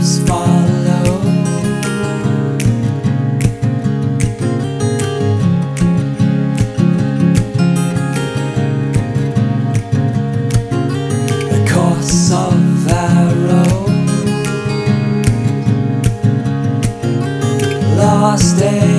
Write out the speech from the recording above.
just follow. The course of our road, lost day.